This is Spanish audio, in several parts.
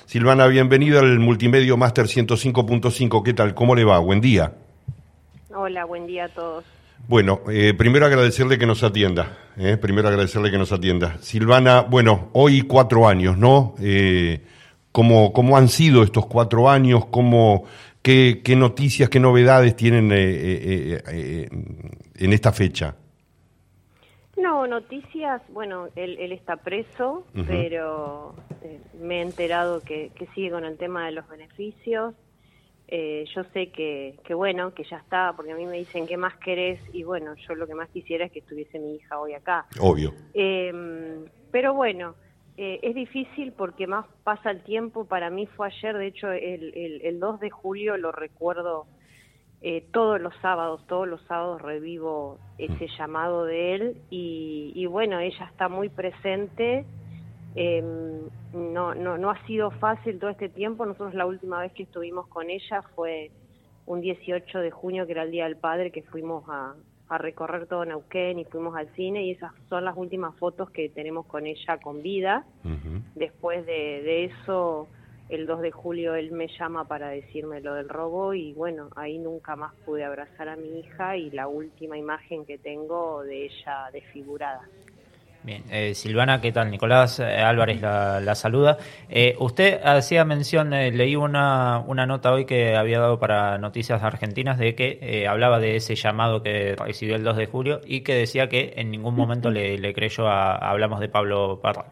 Silvana, bienvenida al Multimedio Máster 105.5. ¿Qué tal? ¿Cómo le va? Buen día. Hola, buen día a todos. Bueno, primero agradecerle que nos atienda. Silvana, bueno, hoy 4 años, ¿no? ¿Cómo han sido estos 4 años? ¿Qué noticias, qué novedades tienen en esta fecha? No, noticias, bueno, él está preso, pero me he enterado que sigue con el tema de los beneficios. Yo sé que bueno, que ya está, porque a mí me dicen, ¿qué más querés? Y bueno, yo lo que más quisiera es que estuviese mi hija hoy acá. Obvio. Pero bueno, es difícil porque más pasa el tiempo. Para mí fue ayer, de hecho, el 2 de julio lo recuerdo todos los sábados revivo ese llamado de él y bueno, ella está muy presente. No ha sido fácil todo este tiempo. Nosotros la última vez que estuvimos con ella fue un 18 de junio, que era el Día del Padre, que fuimos a recorrer todo Neuquén y fuimos al cine, y esas son las últimas fotos que tenemos con ella con vida. Después de eso, el 2 de julio él me llama para decirme lo del robo y bueno, ahí nunca más pude abrazar a mi hija y la última imagen que tengo de ella desfigurada. Bien, Silvana, ¿qué tal? Nicolás Álvarez la saluda. Usted hacía mención, leí una nota hoy que había dado para Noticias Argentinas de que hablaba de ese llamado que recibió el 2 de julio y que decía que en ningún momento le creyó hablamos de Pablo Parra.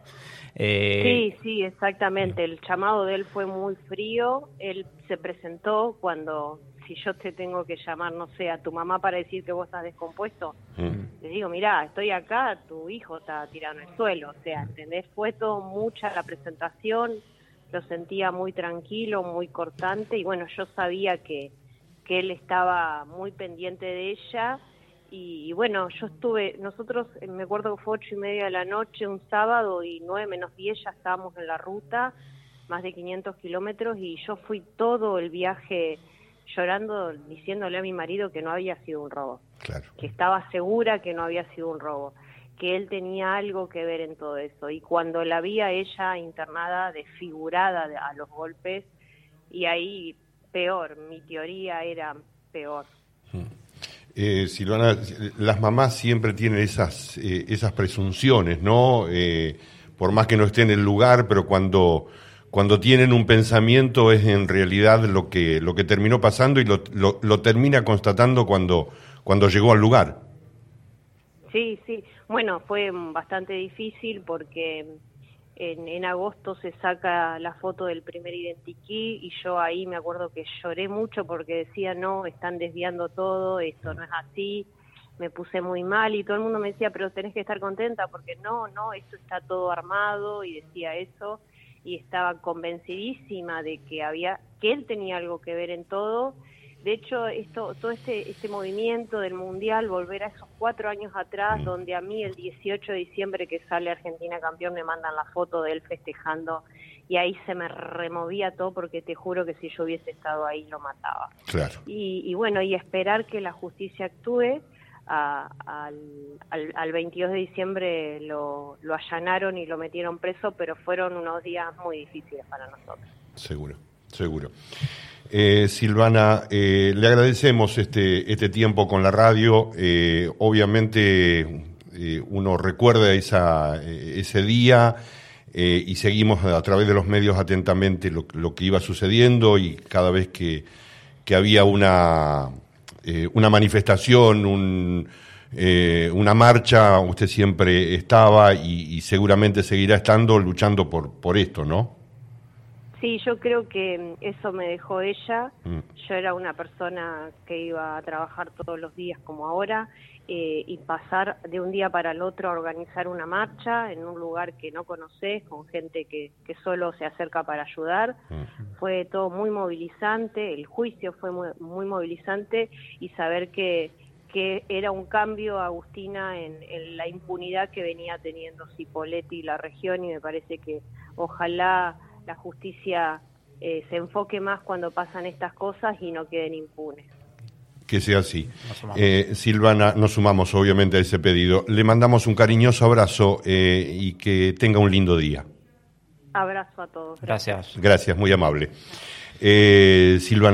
Sí, exactamente. El llamado de él fue muy frío. Él se presentó cuando, si yo te tengo que llamar, no sé, a tu mamá para decir que vos estás descompuesto, le digo, mirá, estoy acá, tu hijo está tirado en el suelo. O sea, ¿entendés? Fue todo mucha la presentación, lo sentía muy tranquilo, muy cortante, y bueno, yo sabía que él estaba muy pendiente de ella. Y bueno, nosotros, me acuerdo que fue 8:30 de la noche, un sábado, y 9 menos 10 ya estábamos en la ruta, más de 500 kilómetros, y yo fui todo el viaje llorando, diciéndole a mi marido que no había sido un robo. Claro. Que estaba segura que no había sido un robo, que él tenía algo que ver en todo eso. Y cuando la vi a ella internada, desfigurada a los golpes, y ahí peor, mi teoría era peor. Silvana, las mamás siempre tienen esas presunciones, ¿no? Por más que no esté en el lugar, pero cuando tienen un pensamiento es en realidad lo que terminó pasando y lo termina constatando cuando llegó al lugar. Sí. Bueno, fue bastante difícil porque en agosto se saca la foto del primer identikey y yo ahí me acuerdo que lloré mucho porque decía, no, están desviando todo, esto no es así, me puse muy mal y todo el mundo me decía, pero tenés que estar contenta porque no, esto está todo armado, y decía eso, y estaba convencidísima de que él tenía algo que ver en todo. De hecho, todo este movimiento del Mundial, volver a esos 4 años atrás, donde a mí el 18 de diciembre que sale Argentina campeón me mandan la foto de él festejando, y ahí se me removía todo, porque te juro que si yo hubiese estado ahí lo mataba. Claro. Y bueno, y esperar que la justicia actúe. Al 22 de diciembre lo allanaron y lo metieron preso, pero fueron unos días muy difíciles para nosotros. Seguro. Silvana, le agradecemos este tiempo con la radio. Obviamente uno recuerda ese día y seguimos a través de los medios atentamente lo que iba sucediendo, y cada vez que había una manifestación, una marcha, usted siempre estaba y seguramente seguirá estando luchando por esto, ¿no? Sí, yo creo que eso me dejó ella. Yo era una persona que iba a trabajar todos los días como ahora, y pasar de un día para el otro a organizar una marcha en un lugar que no conoces, con gente que solo se acerca para ayudar, fue todo muy movilizante. El juicio fue muy movilizante, y saber que era un cambio, Agustina, en la impunidad que venía teniendo Cipolletti y la región, y me parece que ojalá la justicia se enfoque más cuando pasan estas cosas y no queden impunes. Que sea así. Silvana, nos sumamos obviamente a ese pedido. Le mandamos un cariñoso abrazo y que tenga un lindo día. Abrazo a todos. Gracias. Gracias, muy amable. Silvana.